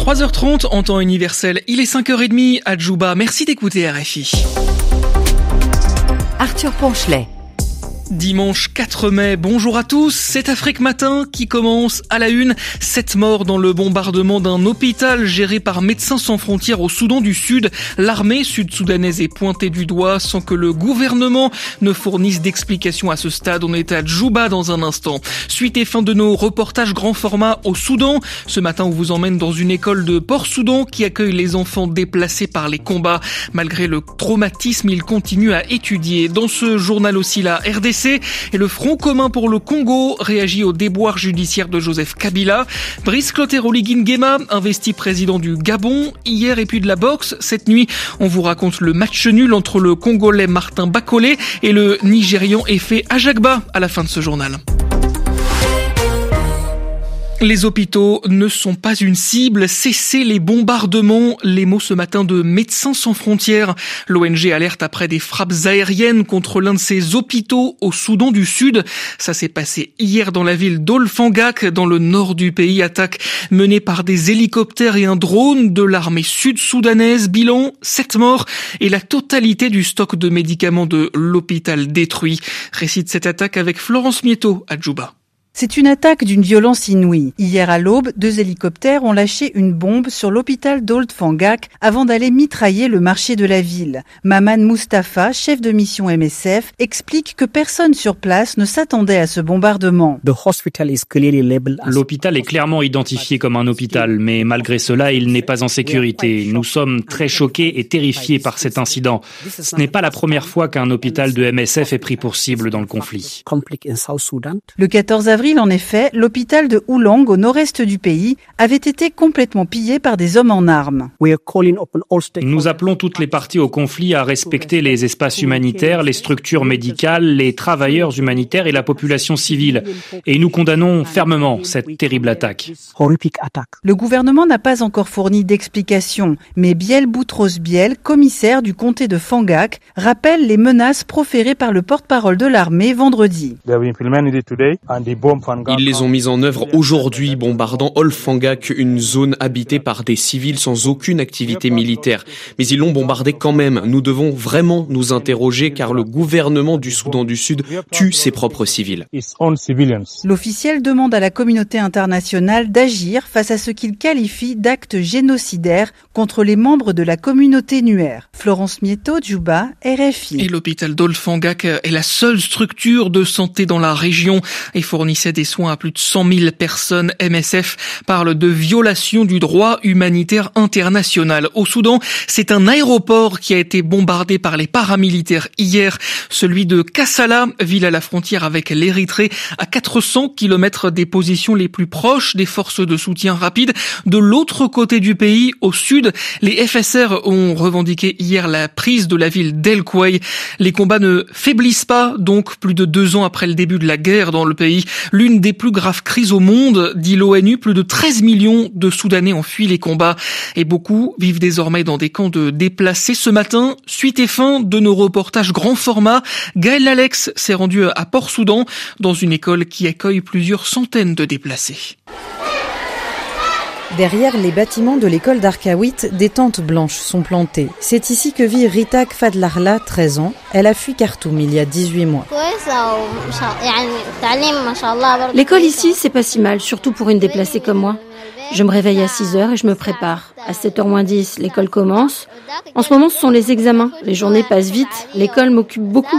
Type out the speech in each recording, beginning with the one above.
3h30 en temps universel, il est 5h30 à Djouba. Merci d'écouter RFI. Arthur Ponchelet. Dimanche 4 mai, bonjour à tous, c'est Afrique Matin qui commence à la une. 7 morts dans le bombardement d'un hôpital géré par Médecins sans frontières au Soudan du Sud. L'armée sud-soudanaise est pointée du doigt sans que le gouvernement ne fournisse d'explications à ce stade. On est à Djouba dans un instant. Suite et fin de nos reportages grand format au Soudan. Ce matin, on vous emmène dans une école de Port-Soudan qui accueille les enfants déplacés par les combats. Malgré le traumatisme, ils continuent à étudier. Dans ce journal aussi, la RDC et le Front commun pour le Congo réagit au déboire judiciaire de Joseph Kabila. Brice Clotaire Nguema, investi président du Gabon hier, et puis de la boxe. Cette nuit, on vous raconte le match nul entre le Congolais Martin Bakolé et le Nigérian Efe Ajagba à la fin de ce journal. Les hôpitaux ne sont pas une cible, cessez les bombardements, les mots ce matin de Médecins sans frontières. L'ONG alerte après des frappes aériennes contre l'un de ses hôpitaux au Soudan du Sud. Ça s'est passé hier dans la ville d'Ol-Fangak, dans le nord du pays. Attaque menée par des hélicoptères et un drone de l'armée sud-soudanaise. Bilan, 7 morts et la totalité du stock de médicaments de l'hôpital détruit. Récit de cette attaque avec Florence Mieto à Djouba. C'est une attaque d'une violence inouïe. Hier à l'aube, 2 hélicoptères ont lâché une bombe sur l'hôpital d'Old-Fangak avant d'aller mitrailler le marché de la ville. Maman Mustafa, chef de mission MSF, explique que personne sur place ne s'attendait à ce bombardement. L'hôpital est clairement identifié comme un hôpital, mais malgré cela, il n'est pas en sécurité. Nous sommes très choqués et terrifiés par cet incident. Ce n'est pas la première fois qu'un hôpital de MSF est pris pour cible dans le conflit. Le 14 avril, en effet, l'hôpital de Oulang, au nord-est du pays, avait été complètement pillé par des hommes en armes. Nous appelons toutes les parties au conflit à respecter les espaces humanitaires, les structures médicales, les travailleurs humanitaires et la population civile. Et nous condamnons fermement cette terrible attaque. Le gouvernement n'a pas encore fourni d'explications, mais Biel Boutros Biel, commissaire du comté de Fangak, rappelle les menaces proférées par le porte-parole de l'armée vendredi. Ils les ont mis en œuvre aujourd'hui, bombardant Ol-Fangak, une zone habitée par des civils sans aucune activité militaire. Mais ils l'ont bombardé quand même. Nous devons vraiment nous interroger car le gouvernement du Soudan du Sud tue ses propres civils. L'officiel demande à la communauté internationale d'agir face à ce qu'il qualifie d'actes génocidaires contre les membres de la communauté Nuer. Florence Mieto, Djouba, RFI. Et l'hôpital d'Ol-Fangak est la seule structure de santé dans la région et fournissait des soins à plus de 100 000 personnes. MSF parle de violation du droit humanitaire international. Au Soudan, c'est un aéroport qui a été bombardé par les paramilitaires hier, celui de Kassala, ville à la frontière avec l'Érythrée, à 400 km des positions les plus proches des forces de soutien rapide. De l'autre côté du pays, au sud, les FSR ont revendiqué hier la prise de la ville d'El-Kouaï. Les combats ne faiblissent pas, donc plus de 2 ans après le début de la guerre dans le pays. L'une des plus graves crises au monde, dit l'ONU, plus de 13 millions de Soudanais ont fui les combats et beaucoup vivent désormais dans des camps de déplacés. Ce matin, suite et fin de nos reportages grand format, Gaël Alex s'est rendu à Port-Soudan dans une école qui accueille plusieurs centaines de déplacés. Derrière les bâtiments de l'école d'Arkawit, des tentes blanches sont plantées. C'est ici que vit Rita Kfadlarla, 13 ans. Elle a fui Khartoum il y a 18 mois. L'école ici, c'est pas si mal, surtout pour une déplacée comme moi. Je me réveille à 6h et je me prépare. À 7h moins 10, l'école commence. En ce moment, ce sont les examens. Les journées passent vite. L'école m'occupe beaucoup.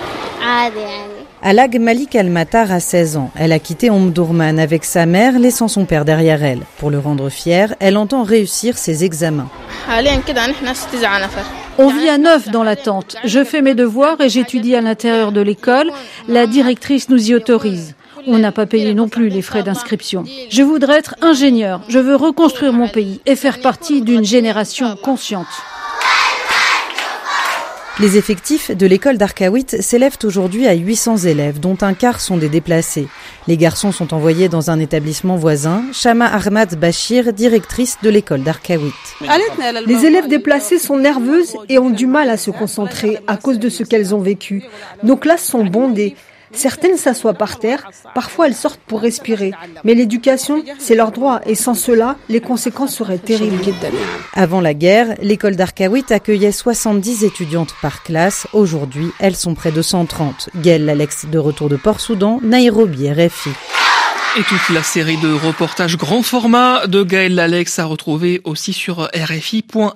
Alag Malik Al-Matar a 16 ans. Elle a quitté Omdurman avec sa mère, laissant son père derrière elle. Pour le rendre fier, elle entend réussir ses examens. On vit à 9 dans la tente. Je fais mes devoirs et j'étudie à l'intérieur de l'école. La directrice nous y autorise. On n'a pas payé non plus les frais d'inscription. Je voudrais être ingénieur. Je veux reconstruire mon pays et faire partie d'une génération consciente. Les effectifs de l'école d'Arkawit s'élèvent aujourd'hui à 800 élèves, dont un quart sont des déplacés. Les garçons sont envoyés dans un établissement voisin. Shama Ahmad Bachir, directrice de l'école d'Arkawit. Les élèves déplacés sont nerveuses et ont du mal à se concentrer à cause de ce qu'elles ont vécu. Nos classes sont bondées. Certaines s'assoient par terre, parfois elles sortent pour respirer. Mais l'éducation, c'est leur droit et sans cela, les conséquences seraient terribles. Avant la guerre, l'école d'Arkaouit accueillait 70 étudiantes par classe. Aujourd'hui, elles sont près de 130. Gaël Alex de retour de Port-Soudan, Nairobi, RFI. Et toute la série de reportages grand format de Gaël Alex à retrouver aussi sur RFI.fr.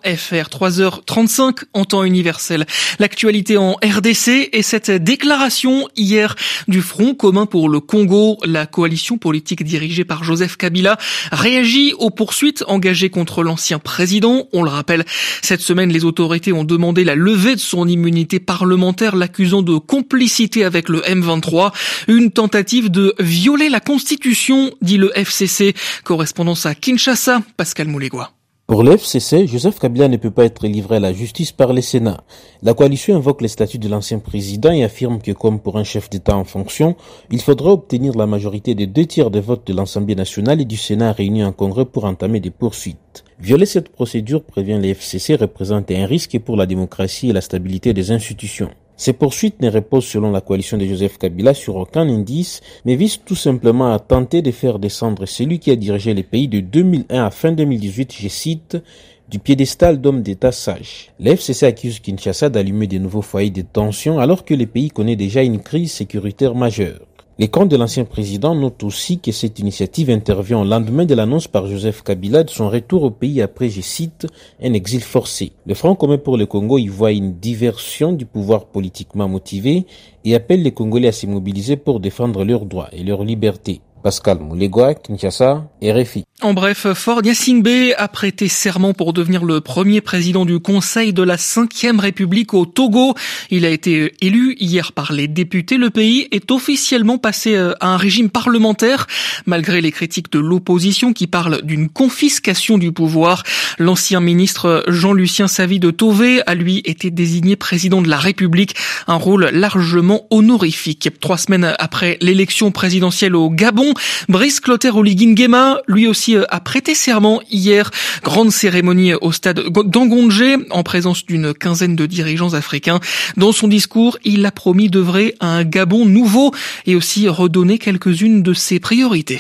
3h35 en temps universel. L'actualité en RDC et cette déclaration hier du Front commun pour le Congo. La coalition politique dirigée par Joseph Kabila réagit aux poursuites engagées contre l'ancien président. On le rappelle, cette semaine, les autorités ont demandé la levée de son immunité parlementaire, l'accusant de complicité avec le M23. Une tentative de violer la Constitution, dit le FCC. Correspondance à Kinshasa, Pascal Moulégois. Pour le FCC, Joseph Kabila ne peut pas être livré à la justice par le Sénat. La coalition invoque les statuts de l'ancien président et affirme que, comme pour un chef d'État en fonction, il faudra obtenir la majorité des 2/3 des votes de l'Assemblée nationale et du Sénat réunis en congrès pour entamer des poursuites. Violer cette procédure, prévient le FCC, représente un risque pour la démocratie et la stabilité des institutions. Ces poursuites ne reposent, selon la coalition de Joseph Kabila, sur aucun indice, mais visent tout simplement à tenter de faire descendre celui qui a dirigé le pays de 2001 à fin 2018, je cite, du piédestal d'homme d'État sage. Le FCC accuse Kinshasa d'allumer de nouveaux foyers de tension alors que le pays connaît déjà une crise sécuritaire majeure. Les camps de l'ancien président notent aussi que cette initiative intervient au lendemain de l'annonce par Joseph Kabila de son retour au pays après, je cite, un exil forcé. Le Front commun pour le Congo y voit une diversion du pouvoir politiquement motivé et appelle les Congolais à se mobiliser pour défendre leurs droits et leurs libertés. Pascal Moulégois, Kinshasa, RFI. En bref, Faure Gnassingbé a prêté serment pour devenir le premier président du Conseil de la 5e République au Togo. Il a été élu hier par les députés. Le pays est officiellement passé à un régime parlementaire, malgré les critiques de l'opposition qui parlent d'une confiscation du pouvoir. L'ancien ministre Jean-Lucien Savy de Tové a lui été désigné président de la République, un rôle largement honorifique. 3 semaines après l'élection présidentielle au Gabon, Brice Clotaire Oligui Nguema, lui aussi, a prêté serment hier. Grande cérémonie au stade d'Angondje, en présence d'une quinzaine de dirigeants africains. Dans son discours, il a promis d'œuvrer à un Gabon nouveau et aussi redonner quelques-unes de ses priorités.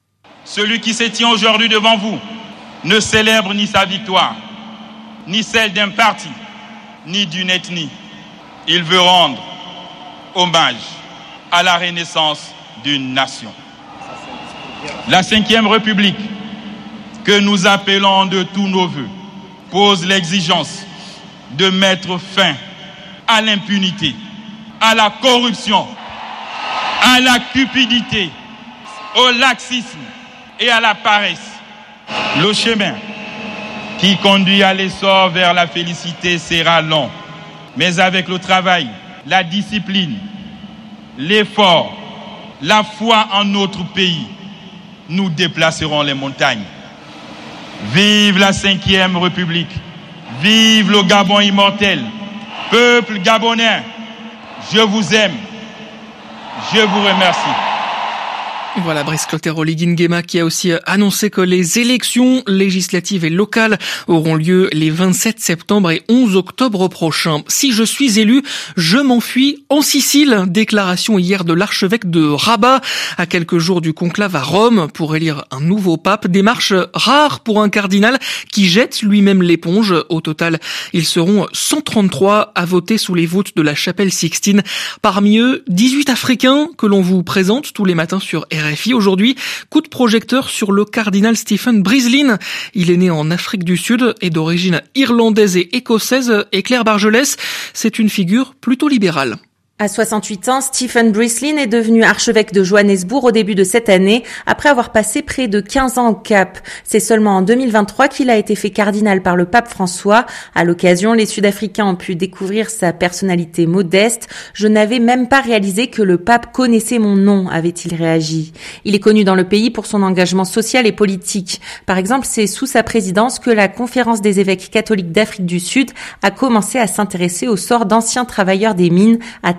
Celui qui se tient aujourd'hui devant vous ne célèbre ni sa victoire, ni celle d'un parti, ni d'une ethnie. Il veut rendre hommage à la renaissance d'une nation. La 5e République, que nous appelons de tous nos vœux, pose l'exigence de mettre fin à l'impunité, à la corruption, à la cupidité, au laxisme et à la paresse. Le chemin qui conduit à l'essor vers la félicité sera long, mais avec le travail, la discipline, l'effort, la foi en notre pays, nous déplacerons les montagnes. Vive la 5e République. Vive le Gabon immortel. Peuple gabonais, je vous aime. Je vous remercie. Voilà, Brice Clotaire Oligui Nguema qui a aussi annoncé que les élections législatives et locales auront lieu les 27 septembre et 11 octobre prochains. Si je suis élu, je m'enfuis en Sicile. Déclaration hier de l'archevêque de Rabat à quelques jours du conclave à Rome pour élire un nouveau pape. Démarche rare pour un cardinal qui jette lui-même l'éponge. Au total, ils seront 133 à voter sous les voûtes de la chapelle Sixtine. Parmi eux, 18 Africains que l'on vous présente tous les matins sur RFI. Aujourd'hui, coup de projecteur sur le cardinal Stephen Brislin. Il est né en Afrique du Sud et d'origine irlandaise et écossaise. Et Claire Bargelès, c'est une figure plutôt libérale. À 68 ans, Stephen Brislin est devenu archevêque de Johannesburg au début de cette année, après avoir passé près de 15 ans au Cap. C'est seulement en 2023 qu'il a été fait cardinal par le pape François. À l'occasion, les Sud-Africains ont pu découvrir sa personnalité modeste. « Je n'avais même pas réalisé que le pape connaissait mon nom », avait-il réagi. Il est connu dans le pays pour son engagement social et politique. Par exemple, c'est sous sa présidence que la Conférence des évêques catholiques d'Afrique du Sud a commencé à s'intéresser au sort d'anciens travailleurs des mines atteints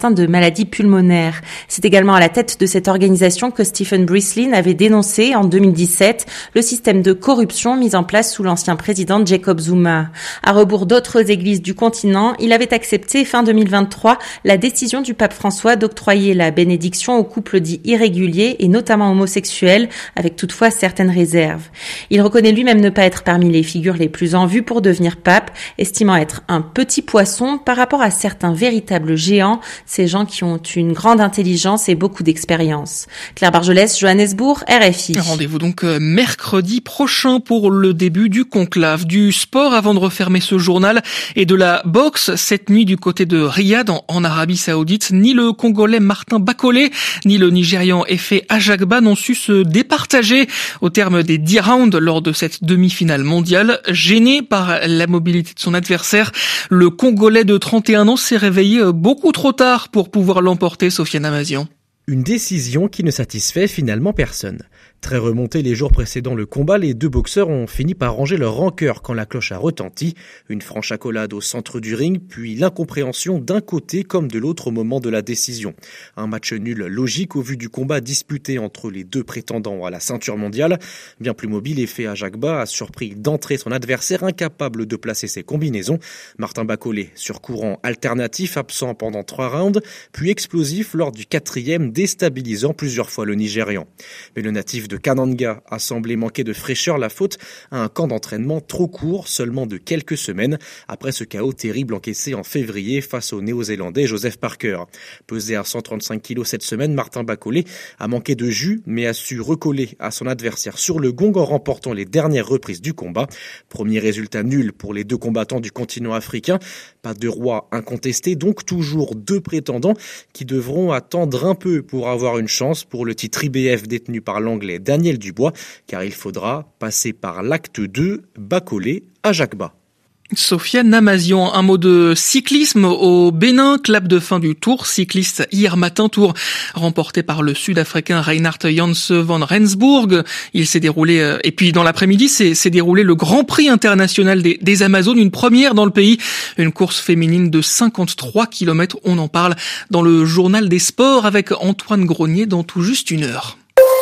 atteint de maladies pulmonaires. C'est également à la tête de cette organisation que Stephen Breslin avait dénoncé en 2017 le système de corruption mis en place sous l'ancien président Jacob Zuma. À rebours d'autres églises du continent, il avait accepté fin 2023 la décision du pape François d'octroyer la bénédiction aux couples dits irréguliers et notamment homosexuels, avec toutefois certaines réserves. Il reconnaît lui-même ne pas être parmi les figures les plus en vue pour devenir pape, estimant être un petit poisson par rapport à certains véritables géants, ces gens qui ont une grande intelligence et beaucoup d'expérience. Claire Bargelès, Johannesburg, RFI. Rendez-vous donc mercredi prochain pour le début du conclave. Du sport avant de refermer ce journal et de la boxe cette nuit du côté de Riyad en Arabie Saoudite. Ni le Congolais Martin Bakolé, ni le Nigérian Efe Ajagba n'ont su se départager au terme des 10 rounds lors de cette demi-finale mondiale. Gêné par la mobilité de son adversaire, le Congolais de 31 ans s'est réveillé beaucoup trop tard pour pouvoir l'emporter, Sofiane Amazian. Une décision qui ne satisfait finalement personne. Très remontés les jours précédant le combat, les deux boxeurs ont fini par ranger leur rancœur quand la cloche a retenti. Une franche accolade au centre du ring, puis l'incompréhension d'un côté comme de l'autre au moment de la décision. Un match nul logique au vu du combat disputé entre les deux prétendants à la ceinture mondiale. Bien plus mobile, Efe Ajagba a surpris d'entrer son adversaire incapable de placer ses combinaisons. Martin Bakolé, sur courant alternatif, absent pendant 3 rounds, puis explosif lors du 4e, déstabilisant plusieurs fois le Nigérian. Mais le natif de Kananga a semblé manquer de fraîcheur, la faute à un camp d'entraînement trop court, seulement de quelques semaines, après ce chaos terrible encaissé en février face au Néo-Zélandais Joseph Parker. Pesé à 135 kg cette semaine, Martin Bakolé a manqué de jus, mais a su recoller à son adversaire sur le gong en remportant les dernières reprises du combat. Premier résultat nul pour les deux combattants du continent africain. Pas de roi incontesté, donc toujours deux prétendants qui devront attendre un peu pour avoir une chance pour le titre IBF détenu par l'anglais Daniel Dubois, car il faudra passer par l'acte 2, Bakolé Ajagba. Sofiane Amazian, un mot de cyclisme au Bénin, clap de fin du Tour cycliste hier matin, Tour remporté par le Sud-Africain Reinhard Janse van Rensburg. Il s'est déroulé, et puis dans l'après-midi, s'est déroulé le Grand Prix international des Amazones, une première dans le pays, une course féminine de 53 km. On en parle dans le journal des sports avec Antoine Gronier dans tout juste une heure.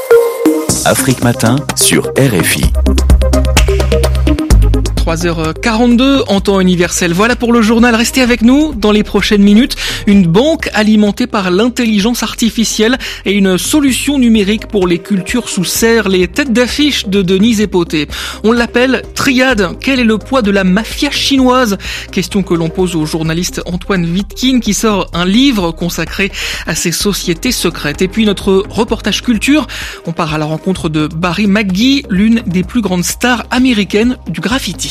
Afrique Matin sur RFI. 3h42 en temps universel. Voilà pour le journal. Restez avec nous dans les prochaines minutes. Une banque alimentée par l'intelligence artificielle et une solution numérique pour les cultures sous serre. Les têtes d'affiche de Denise Epoté. On l'appelle Triad. Quel est le poids de la mafia chinoise? Question que l'on pose au journaliste Antoine Wittkin qui sort un livre consacré à ces sociétés secrètes. Et puis notre reportage culture. On part à la rencontre de Barry McGee, l'une des plus grandes stars américaines du graffiti.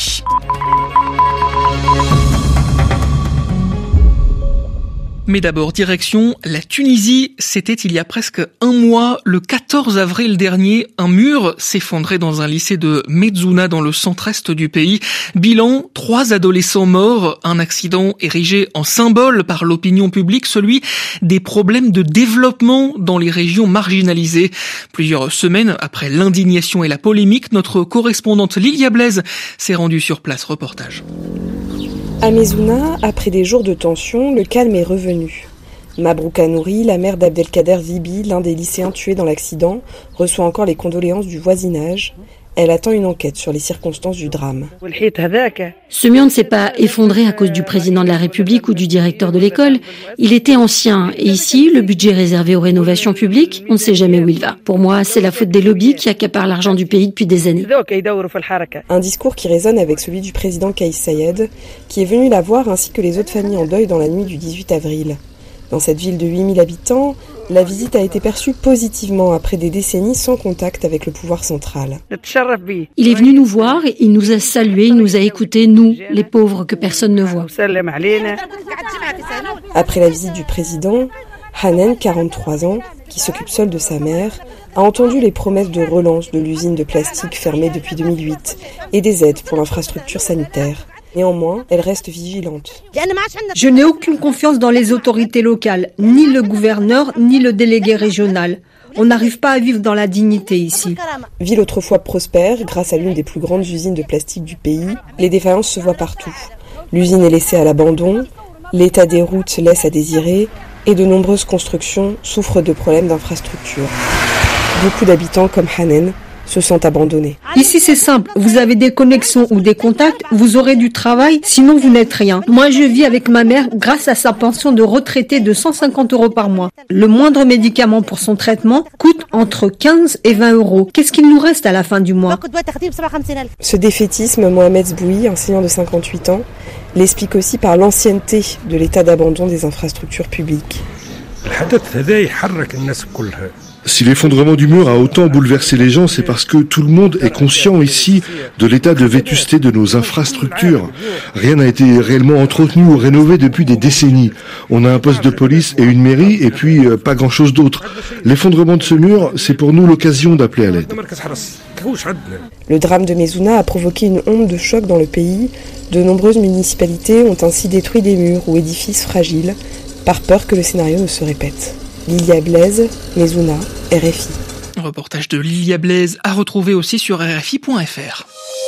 Mais d'abord, direction la Tunisie. C'était il y a presque un mois, le 14 avril dernier, un mur s'effondrait dans un lycée de Mezzouna dans le centre-est du pays. Bilan, 3 adolescents morts, un accident érigé en symbole par l'opinion publique, celui des problèmes de développement dans les régions marginalisées. Plusieurs semaines après l'indignation et la polémique, notre correspondante Lilia Blaise s'est rendue sur place. Reportage. À Mezzouna, après des jours de tension, le calme est revenu. Mabrouka Nouri, la mère d'Abdelkader Zibi, l'un des lycéens tués dans l'accident, reçoit encore les condoléances du voisinage. Elle attend une enquête sur les circonstances du drame. Ce mur ne s'est pas effondré à cause du président de la République ou du directeur de l'école. Il était ancien et ici, le budget réservé aux rénovations publiques, on ne sait jamais où il va. Pour moi, c'est la faute des lobbies qui accaparent l'argent du pays depuis des années. Un discours qui résonne avec celui du président Kais Saied, qui est venu la voir ainsi que les autres familles en deuil dans la nuit du 18 avril. Dans cette ville de 8000 habitants, la visite a été perçue positivement après des décennies sans contact avec le pouvoir central. Il est venu nous voir, il nous a salués, il nous a écoutés, nous, les pauvres que personne ne voit. Après la visite du président, Hanen, 43 ans, qui s'occupe seul de sa mère, a entendu les promesses de relance de l'usine de plastique fermée depuis 2008 et des aides pour l'infrastructure sanitaire. Néanmoins, elle reste vigilante. Je n'ai aucune confiance dans les autorités locales, ni le gouverneur, ni le délégué régional. On n'arrive pas à vivre dans la dignité ici. Ville autrefois prospère, grâce à l'une des plus grandes usines de plastique du pays, les défaillances se voient partout. L'usine est laissée à l'abandon, l'état des routes laisse à désirer, et de nombreuses constructions souffrent de problèmes d'infrastructure. Beaucoup d'habitants comme Hanen se sentent abandonnés. Ici c'est simple, vous avez des connexions ou des contacts, vous aurez du travail, sinon vous n'êtes rien. Moi je vis avec ma mère grâce à sa pension de retraité de 150 € par mois. Le moindre médicament pour son traitement coûte entre 15 et 20 €. Qu'est-ce qu'il nous reste à la fin du mois? Ce défaitisme, Mohamed Zboui, enseignant de 58 ans, l'explique aussi par l'ancienneté de l'état d'abandon des infrastructures publiques. Si l'effondrement du mur a autant bouleversé les gens, c'est parce que tout le monde est conscient ici de l'état de vétusté de nos infrastructures. Rien n'a été réellement entretenu ou rénové depuis des décennies. On a un poste de police et une mairie et puis pas grand-chose d'autre. L'effondrement de ce mur, c'est pour nous l'occasion d'appeler à l'aide. Le drame de Mezouna a provoqué une onde de choc dans le pays. De nombreuses municipalités ont ainsi détruit des murs ou édifices fragiles par peur que le scénario ne se répète. Lilia Blaise, Mezouna, RFI. Reportage de Lilia Blaise à retrouver aussi sur RFI.fr.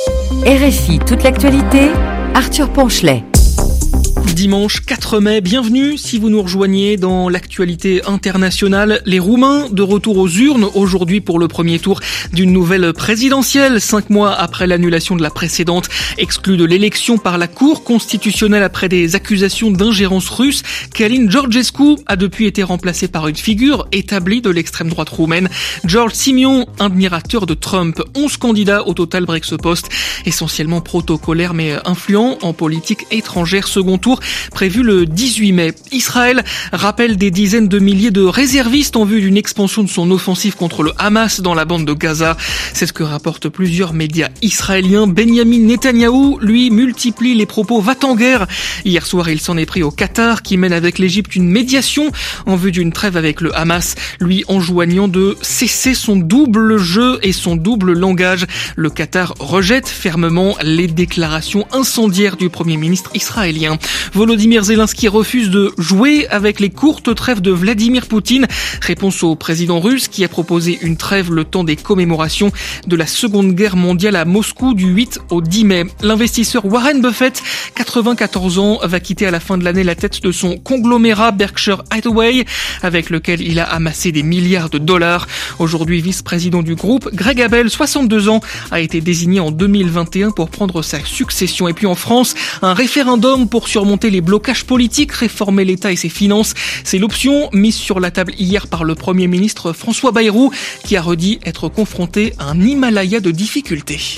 RFI, toute l'actualité, Arthur Ponchelet. Dimanche 4 mai, bienvenue si vous nous rejoignez dans l'actualité internationale. Les Roumains de retour aux urnes aujourd'hui pour le premier tour d'une nouvelle présidentielle, 5 mois après l'annulation de la précédente, exclue de l'élection par la Cour constitutionnelle après des accusations d'ingérence russe. Călin Georgescu a depuis été remplacé par une figure établie de l'extrême droite roumaine, George Simion, admirateur de Trump. 11 candidats au total break ce poste, essentiellement protocolaire mais influent en politique étrangère. Second tour prévu le 18 mai. Israël rappelle des dizaines de milliers de réservistes en vue d'une expansion de son offensive contre le Hamas dans la bande de Gaza. C'est ce que rapportent plusieurs médias israéliens. Benyamin Netanyahou, lui, multiplie les propos va-t-en-guerre. Hier soir, il s'en est pris au Qatar qui mène avec l'Égypte une médiation en vue d'une trêve avec le Hamas, lui enjoignant de cesser son double jeu et son double langage. Le Qatar rejette fermement les déclarations incendiaires du Premier ministre israélien. Volodymyr Zelensky refuse de jouer avec les courtes trêves de Vladimir Poutine. Réponse au président russe qui a proposé une trêve le temps des commémorations de la Seconde Guerre mondiale à Moscou du 8 au 10 mai. L'investisseur Warren Buffett, 94 ans, va quitter à la fin de l'année la tête de son conglomérat Berkshire Hathaway, avec lequel il a amassé des milliards de dollars. Aujourd'hui vice-président du groupe, Greg Abel, 62 ans, a été désigné en 2021 pour prendre sa succession. Et puis en France, un référendum pour surmonter les blocages politiques, réformer l'État et ses finances. C'est l'option mise sur la table hier par le Premier ministre François Bayrou, qui a redit être confronté à un Himalaya de difficultés.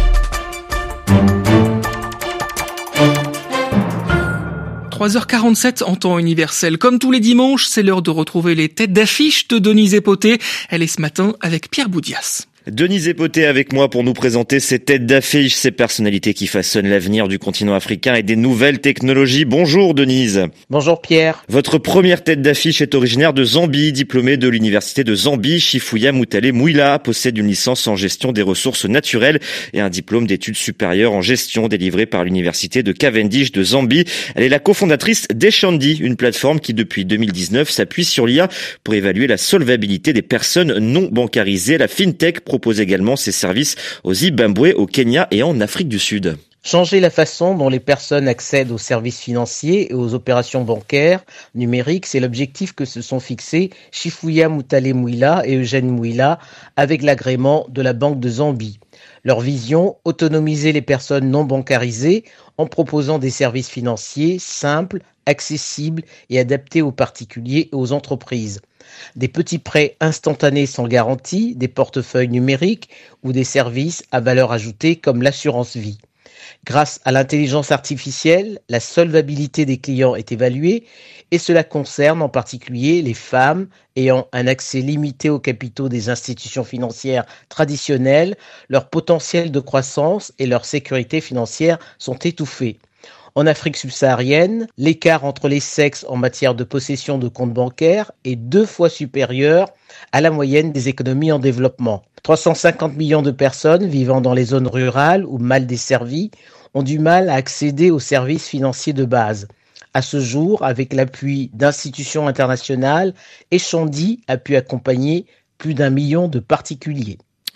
« 3h47 en temps universel. Comme tous les dimanches, c'est l'heure de retrouver les têtes d'affiche de Denise Epoté. Elle est ce matin avec Pierre Boudias. Denise Epoté avec moi pour nous présenter ces têtes d'affiche, ces personnalités qui façonnent l'avenir du continent africain et des nouvelles technologies. Bonjour Denise. Bonjour Pierre. Votre première tête d'affiche est originaire de Zambie, diplômée de l'université de Zambie. Chifouya Mutale Mouila possède une licence en gestion des ressources naturelles et un diplôme d'études supérieures en gestion délivré par l'université de Cavendish de Zambie. Elle est la cofondatrice d'Eshandi, une plateforme qui depuis 2019 s'appuie sur l'IA pour évaluer la solvabilité des personnes non bancarisées. La FinTech propose également ses services au Zimbabwe, au Kenya et en Afrique du Sud. Changer la façon dont les personnes accèdent aux services financiers et aux opérations bancaires numériques, c'est l'objectif que se sont fixés Chifouya Mutale Mouila et Eugène Mouila avec l'agrément de la Banque de Zambie. Leur vision, autonomiser les personnes non bancarisées en proposant des services financiers simples, accessibles et adaptés aux particuliers et aux entreprises. Des petits prêts instantanés sans garantie, des portefeuilles numériques ou des services à valeur ajoutée comme l'assurance vie. Grâce à l'intelligence artificielle, la solvabilité des clients est évaluée et cela concerne en particulier les femmes ayant un accès limité aux capitaux des institutions financières traditionnelles. Leur potentiel de croissance et leur sécurité financière sont étouffés. En Afrique subsaharienne, l'écart entre les sexes en matière de possession de comptes bancaires est 2 fois supérieur à la moyenne des économies en développement. 350 millions de personnes vivant dans les zones rurales ou mal desservies ont du mal à accéder aux services financiers de base. À ce jour, avec l'appui d'institutions internationales, Eshandi a pu accompagner plus d'1 million de particuliers.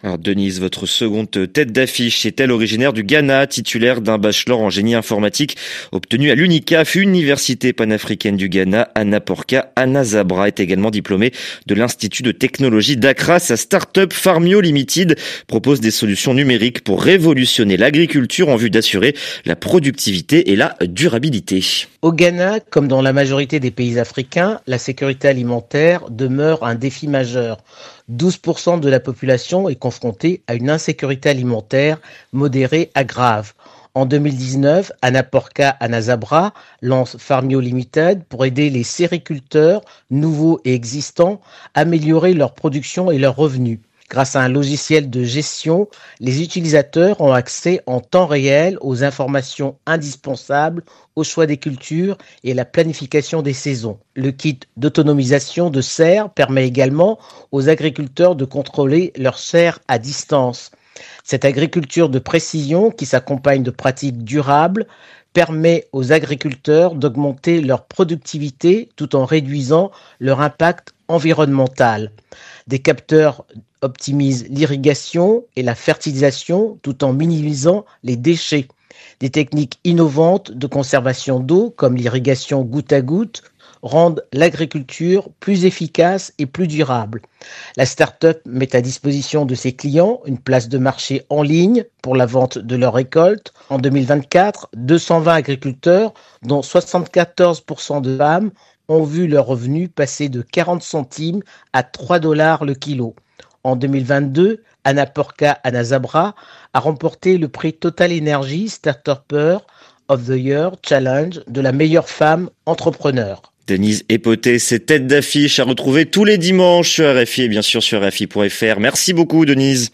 Alors Denise, votre seconde tête d'affiche est-elle originaire du Ghana, titulaire d'un bachelor en génie informatique obtenu à l'UNICAF, Université panafricaine du Ghana. Anaporka Anazabra est également diplômée de l'Institut de technologie d'Accra. Sa start-up Farmio Limited propose des solutions numériques pour révolutionner l'agriculture en vue d'assurer la productivité et la durabilité. Au Ghana, comme dans la majorité des pays africains, la sécurité alimentaire demeure un défi majeur. 12% de la population est confrontée à une insécurité alimentaire modérée à grave. En 2019, Anaporka Anazabra lance Farmio Limited pour aider les sériculteurs, nouveaux et existants, à améliorer leur production et leurs revenus. Grâce à un logiciel de gestion, les utilisateurs ont accès en temps réel aux informations indispensables au choix des cultures et à la planification des saisons. Le kit d'autonomisation de serres permet également aux agriculteurs de contrôler leurs serres à distance. Cette agriculture de précision, qui s'accompagne de pratiques durables, permet aux agriculteurs d'augmenter leur productivité tout en réduisant leur impact environnemental. Des capteurs optimisent l'irrigation et la fertilisation tout en minimisant les déchets. Des techniques innovantes de conservation d'eau, comme l'irrigation goutte à goutte, rendent l'agriculture plus efficace et plus durable. La start-up met à disposition de ses clients une place de marché en ligne pour la vente de leurs récoltes. En 2024, 220 agriculteurs, dont 74% de femmes, ont vu leurs revenus passer de 40 centimes à $3 le kilo. En 2022, Anaporka Anazabra a remporté le prix Total Energy Startupper of the Year Challenge de la meilleure femme entrepreneur. Denise Epoté, ses têtes d'affiche à retrouver tous les dimanches sur RFI et bien sûr sur RFI.fr. Merci beaucoup Denise.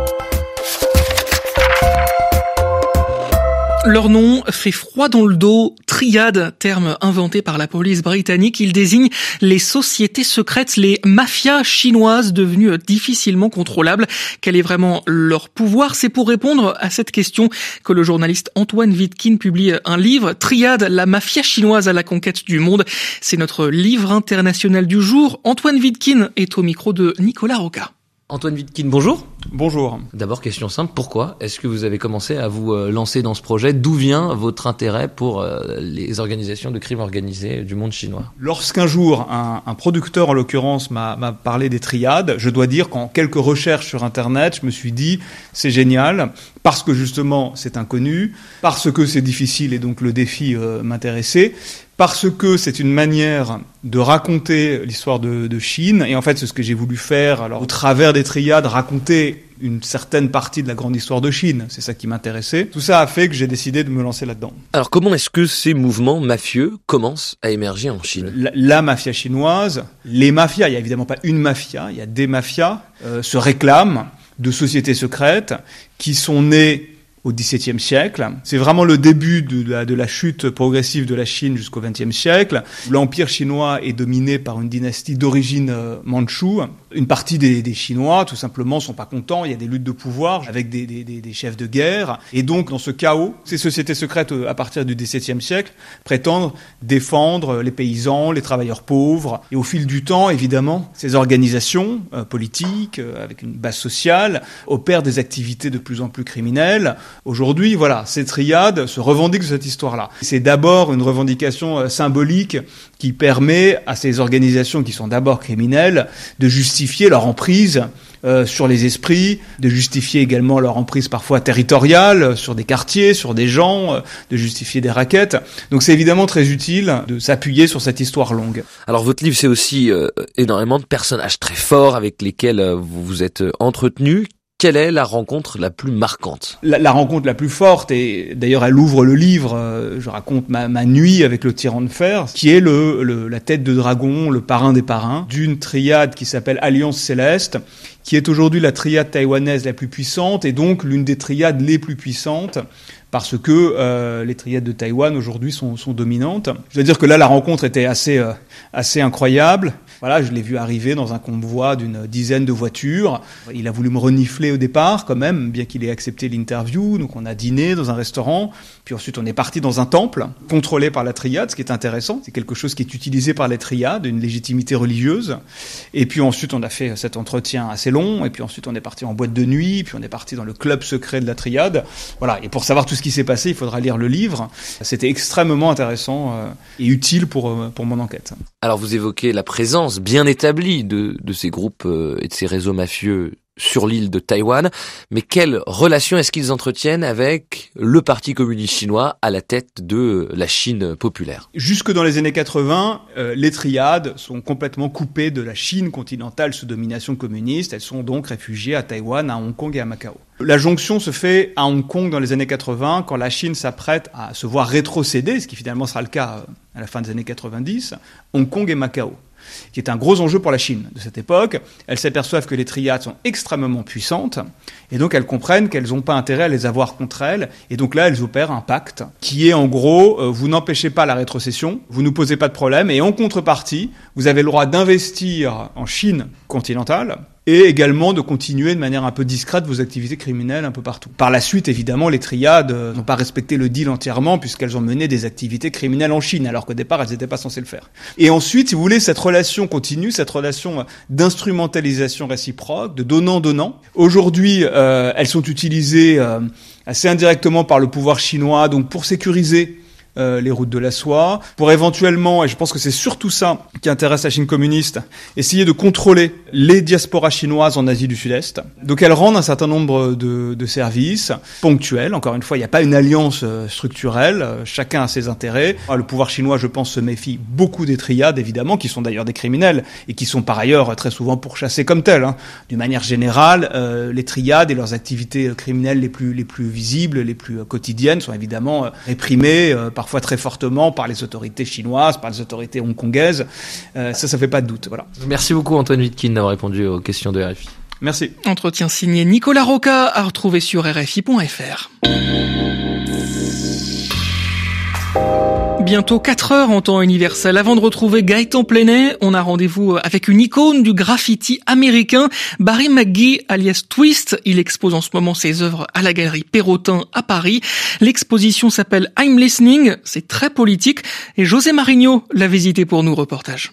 Leur nom fait froid dans le dos. Triade, terme inventé par la police britannique, il désigne les sociétés secrètes, les mafias chinoises devenues difficilement contrôlables. Quel est vraiment leur pouvoir? C'est pour répondre à cette question que le journaliste Antoine Wittkin publie un livre, Triade, la mafia chinoise à la conquête du monde. C'est notre livre international du jour. Antoine Wittkin est au micro de Nicolas Roca. Antoine Wittkin, bonjour. Bonjour. D'abord, question simple, pourquoi est-ce que vous avez commencé à vous lancer dans ce projet? D'où vient votre intérêt pour les organisations de crime organisé du monde chinois? Lorsqu'un jour, un producteur, en l'occurrence, m'a parlé des triades, je dois dire qu'en quelques recherches sur Internet, je me suis dit, c'est génial, parce que justement, c'est inconnu, parce que c'est difficile et donc le défi m'intéressait, parce que c'est une manière de raconter l'histoire de Chine, et en fait c'est ce que j'ai voulu faire, alors au travers des triades, raconter une certaine partie de la grande histoire de Chine, c'est ça qui m'intéressait. Tout ça a fait que j'ai décidé de me lancer là-dedans. Alors comment est-ce que ces mouvements mafieux commencent à émerger en Chine? La mafia chinoise, les mafias, il n'y a évidemment pas une mafia, il y a des mafias, se réclament de sociétés secrètes qui sont nées au XVIIe siècle. C'est vraiment le début de la chute progressive de la Chine jusqu'au XXe siècle. L'empire chinois est dominé par une dynastie d'origine mandchoue. Une partie des Chinois, tout simplement, sont pas contents. Il y a des luttes de pouvoir avec des chefs de guerre. Et donc, dans ce chaos, ces sociétés secrètes, à partir du XVIIe siècle, prétendent défendre les paysans, les travailleurs pauvres. Et au fil du temps, évidemment, ces organisations politiques, avec une base sociale, opèrent des activités de plus en plus criminelles. Aujourd'hui, voilà, ces triades se revendiquent de cette histoire-là. C'est d'abord une revendication symbolique qui permet à ces organisations qui sont d'abord criminelles de justifier leur emprise sur les esprits, de justifier également leur emprise parfois territoriale sur des quartiers, sur des gens, de justifier des rackets. Donc c'est évidemment très utile de s'appuyer sur cette histoire longue. Alors votre livre, c'est aussi énormément de personnages très forts avec lesquels vous vous êtes entretenu. Quelle est la rencontre la plus marquante? La rencontre la plus forte, et d'ailleurs elle ouvre le livre, je raconte ma nuit avec le tyran de fer, qui est la tête de dragon, le parrain des parrains, d'une triade qui s'appelle Alliance Céleste, qui est aujourd'hui la triade taïwanaise la plus puissante, et donc l'une des triades les plus puissantes, parce que les triades de Taïwan aujourd'hui sont dominantes. Je veux dire que là la rencontre était assez incroyable. Voilà, je l'ai vu arriver dans un convoi d'une dizaine de voitures. Il a voulu me renifler au départ, quand même, bien qu'il ait accepté l'interview. Donc on a dîné dans un restaurant, puis ensuite on est parti dans un temple contrôlé par la triade, ce qui est intéressant. C'est quelque chose qui est utilisé par les triades, une légitimité religieuse. Et puis ensuite on a fait cet entretien assez long, et puis ensuite on est parti en boîte de nuit, puis on est parti dans le club secret de la triade. Voilà, et pour savoir tout ce qui s'est passé, il faudra lire le livre. C'était extrêmement intéressant et utile pour mon enquête. Alors vous évoquez la présence bien établie de ces groupes et de ces réseaux mafieux sur l'île de Taïwan, mais quelle relation est-ce qu'ils entretiennent avec le Parti communiste chinois à la tête de la Chine populaire? Jusque dans les années 80, les triades sont complètement coupées de la Chine continentale sous domination communiste. Elles sont donc réfugiées à Taïwan, à Hong Kong et à Macao. La jonction se fait à Hong Kong dans les années 80, quand la Chine s'apprête à se voir rétrocéder, ce qui finalement sera le cas à la fin des années 90, Hong Kong et Macao, qui est un gros enjeu pour la Chine de cette époque. Elles s'aperçoivent que les triades sont extrêmement puissantes, et donc elles comprennent qu'elles n'ont pas intérêt à les avoir contre elles, et donc là elles opèrent un pacte qui est en gros, vous n'empêchez pas la rétrocession, vous ne posez pas de problème, et en contrepartie, vous avez le droit d'investir en Chine continentale, et également de continuer de manière un peu discrète vos activités criminelles un peu partout. Par la suite, évidemment, les triades n'ont pas respecté le deal entièrement, puisqu'elles ont mené des activités criminelles en Chine, alors qu'au départ, elles n'étaient pas censées le faire. Et ensuite, si vous voulez, cette relation continue, cette relation d'instrumentalisation réciproque, de donnant-donnant. Aujourd'hui, elles sont utilisées assez indirectement par le pouvoir chinois, donc pour sécuriser les routes de la soie, pour éventuellement, et je pense que c'est surtout ça qui intéresse la Chine communiste, essayer de contrôler les diasporas chinoises en Asie du Sud-Est. Donc elles rendent un certain nombre de services ponctuels. Encore une fois, il n'y a pas une alliance structurelle, chacun a ses intérêts. Le pouvoir chinois, je pense, se méfie beaucoup des triades, évidemment, qui sont d'ailleurs des criminels, et qui sont par ailleurs très souvent pourchassés comme tels. D'une manière générale, les triades et leurs activités criminelles les plus visibles, les plus quotidiennes, sont évidemment réprimées parfois très fortement par les autorités chinoises, par les autorités hongkongaises. Ça fait pas de doute. Voilà. Merci beaucoup Antoine Wittkin d'avoir répondu aux questions de RFI. Merci. Entretien signé Nicolas Roca, à retrouver sur RFI.fr. Bientôt 4 heures en temps universel. Avant de retrouver Gaëtan Plenet, on a rendez-vous avec une icône du graffiti américain, Barry McGee alias Twist. Il expose en ce moment ses œuvres à la galerie Perrotin à Paris. L'exposition s'appelle I'm Listening, c'est très politique, et José Marigno l'a visité pour nous, reportage.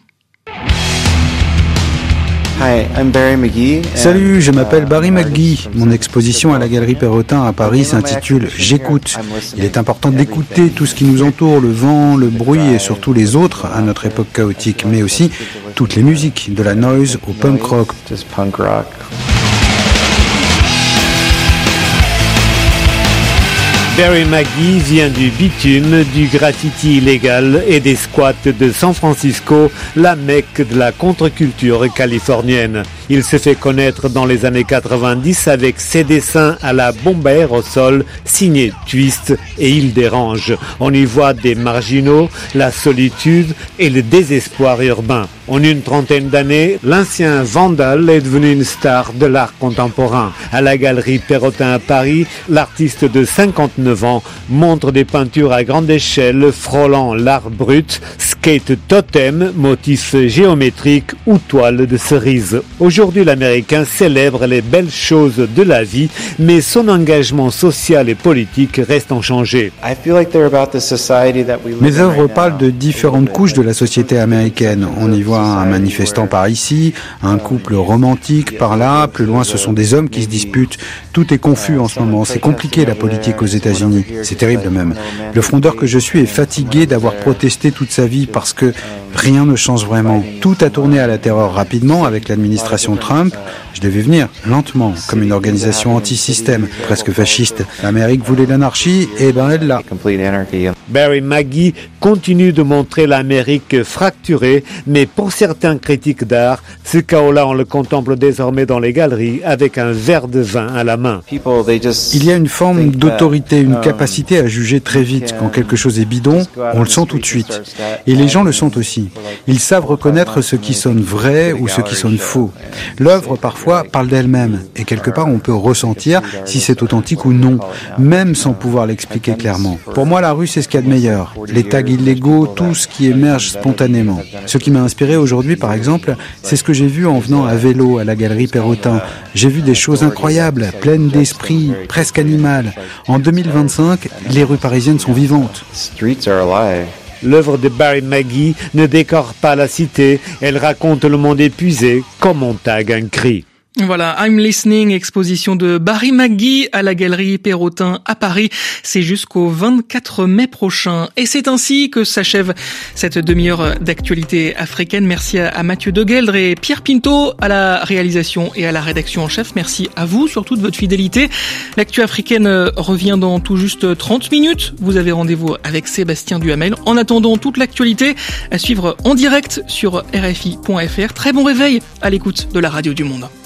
Salut, je m'appelle Barry McGee. Mon exposition à la Galerie Perrotin à Paris s'intitule « J'écoute ». Il est important d'écouter tout ce qui nous entoure, le vent, le bruit et surtout les autres à notre époque chaotique, mais aussi toutes les musiques, de la noise au punk rock. Barry McGee vient du bitume, du graffiti illégal et des squats de San Francisco, la Mecque de la contre-culture californienne. Il se fait connaître dans les années 90 avec ses dessins à la bombe à aérosol signés Twist et Il dérange. On y voit des marginaux, la solitude et le désespoir urbain. En une trentaine d'années, l'ancien vandale est devenu une star de l'art contemporain. À la galerie Perrotin à Paris, l'artiste de 59 ans montre des peintures à grande échelle frôlant l'art brut, skate totem, motifs géométriques ou toiles de cerise. Aujourd'hui, l'Américain célèbre les belles choses de la vie, mais son engagement social et politique reste inchangé. Mes œuvres parlent de différentes couches de la société américaine. On y voit un manifestant par ici, un couple romantique par là, plus loin ce sont des hommes qui se disputent. Tout est confus en ce moment, c'est compliqué la politique aux États-Unis, c'est terrible même. Le frondeur que je suis est fatigué d'avoir protesté toute sa vie parce que rien ne change vraiment. Tout a tourné à la terreur rapidement avec l'administration Trump. Je devais venir lentement, comme une organisation anti-système, presque fasciste. L'Amérique voulait l'anarchie, et ben elle l'a. Barry McGee continue de montrer l'Amérique fracturée, mais pour certains critiques d'art, ce chaos-là, on le contemple désormais dans les galeries avec un verre de vin à la main. Il y a une forme d'autorité, une capacité à juger très vite. Quand quelque chose est bidon, on le sent tout de suite. Et les gens le sentent aussi. aussi. Ils savent reconnaître ce qui sonne vrai ou ce qui sonne faux. L'œuvre, parfois, parle d'elle-même. Et quelque part, on peut ressentir si c'est authentique ou non, même sans pouvoir l'expliquer clairement. Pour moi, la rue, c'est ce qu'il y a de meilleur. Les tags illégaux, tout ce qui émerge spontanément. Ce qui m'a inspiré aujourd'hui, par exemple, c'est ce que j'ai vu en venant à vélo à la galerie Perrotin. J'ai vu des choses incroyables, pleines d'esprit, presque animales. En 2025, les rues parisiennes sont vivantes. L'œuvre de Barry Maggie ne décore pas la cité, elle raconte le monde épuisé comme on tag un cri. Voilà, I'm Listening, exposition de Barry McGee à la galerie Perrotin à Paris. C'est jusqu'au 24 mai prochain. Et c'est ainsi que s'achève cette demi-heure d'actualité africaine. Merci à Mathieu Degueldre et Pierre Pinto à la réalisation et à la rédaction en chef. Merci à vous, surtout de votre fidélité. L'actu africaine revient dans tout juste 30 minutes. Vous avez rendez-vous avec Sébastien Duhamel. En attendant, toute l'actualité à suivre en direct sur RFI.fr. Très bon réveil à l'écoute de la radio du monde.